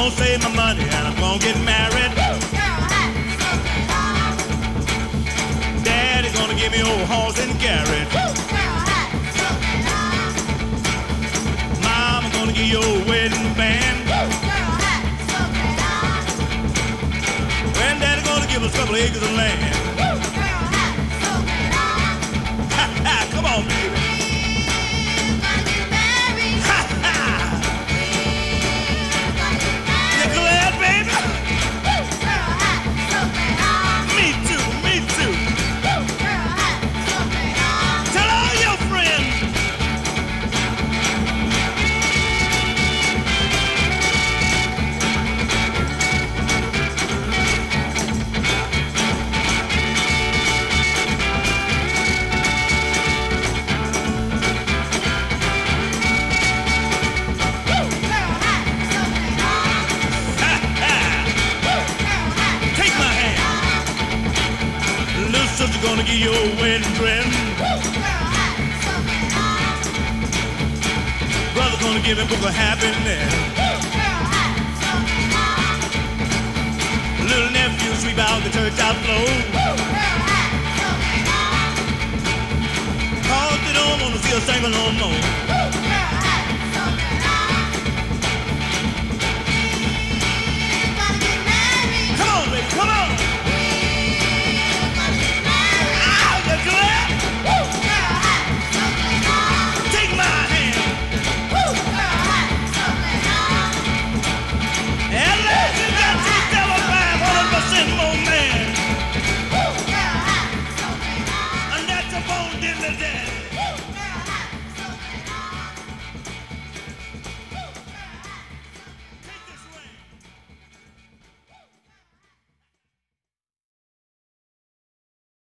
gonna save my money and I'm gonna get married. Daddy's gonna give me old horse and carriage. Mama gonna give you a wedding band. Granddaddy gonna give us a couple acres of land. Ha ha, come on, baby. Sister gonna give you a wedding dress. Brother gonna give him a book of happiness. Little nephew sweep out the church outflow. Cause they don't wanna see a single no more.